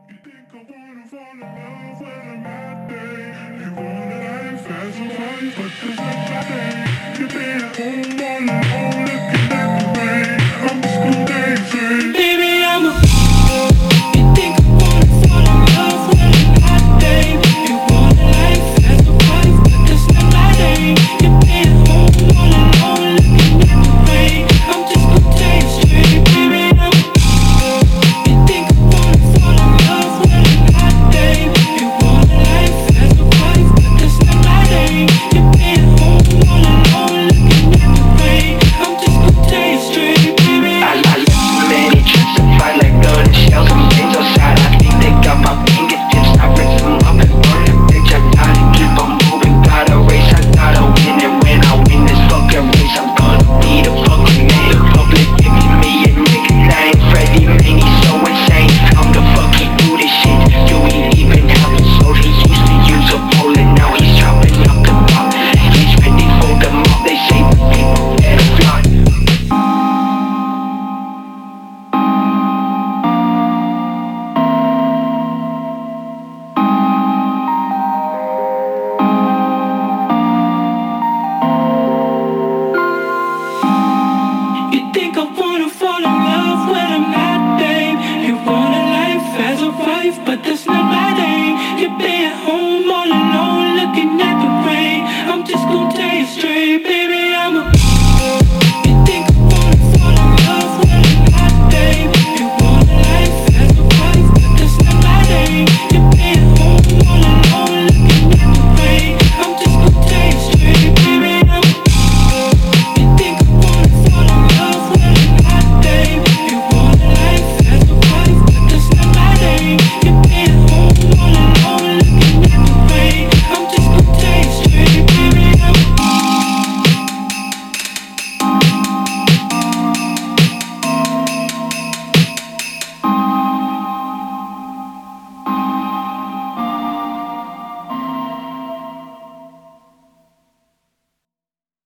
You think I wanna fall in love when I'm out there? You wanna life as a wife, but there's no nothing. You think I wanna